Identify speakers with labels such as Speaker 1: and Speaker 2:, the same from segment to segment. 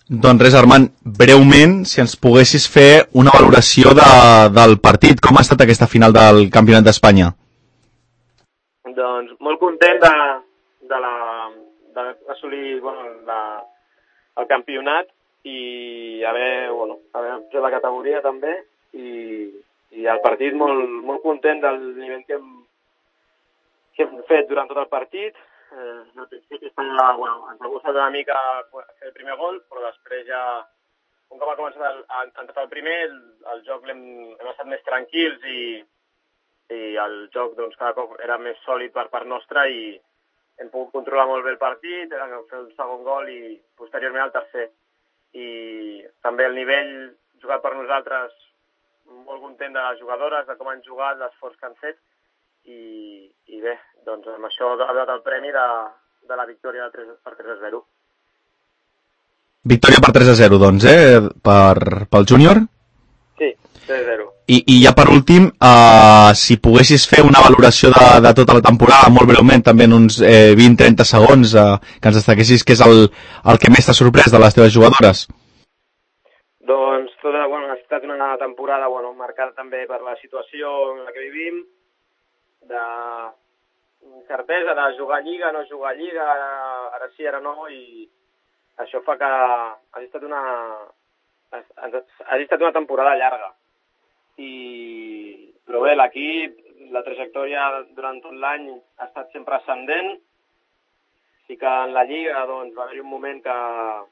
Speaker 1: Doncs res, Armand, breument, si ens poguessis fer una valoració del partit, com ha estat aquesta final del Campionat d'Espanya?
Speaker 2: Doncs molt content d'assolir el campionat i haver fet la categoria també i el partit molt content del nivell que hem fet durant tot el partit. Al principi ens ha costat una mica fer el primer gol, però després ja, un cop ha començat a entrar el primer, el joc hem estat més tranquils i el joc doncs, cada cop era més sòlid per part nostra i hem pogut controlar molt bé el partit, hem fet el segon gol i posteriorment el tercer. I també el nivell jugat per nosaltres, molt content de les jugadores, de com han jugat, l'esforç que han fet i bé, doncs amb això ha donat el premi de la victòria per 3-0.
Speaker 1: Victòria per 3-0, doncs, pel júnior?
Speaker 2: Sí, 3-0.
Speaker 1: I ja per últim, si poguessis fer una valoració de tota la temporada, molt breument, també en uns 20-30 segons, que ens destaquessis què és el que més t'ha sorprès de les teves jugadores?
Speaker 2: Doncs ha estat una temporada marcada també per la situació en la que vivim, de incertesa de jugar a Lliga, no jugar a Lliga, ara sí, ara no, i això fa que hagi estat una temporada llarga. Però bé, l'equip, la trajectòria durant tot l'any ha estat sempre ascendent. Sí que en la Lliga doncs, va haver-hi un moment que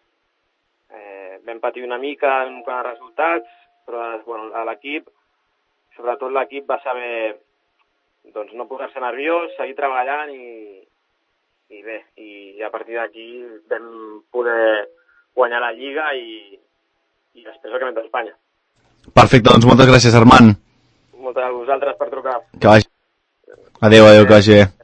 Speaker 2: vam patir una mica en quant a resultats, però a l'equip, sobretot l'equip va saber doncs, no posar-se nerviós, seguir treballant i bé, i a partir d'aquí vam poder guanyar la Lliga i després el Campionat d'Espanya.
Speaker 1: Perfecte, doncs moltes gràcies, Armand.
Speaker 2: Moltes a vosaltres per trucar.
Speaker 1: Que vagi. Adéu, que vagi bé.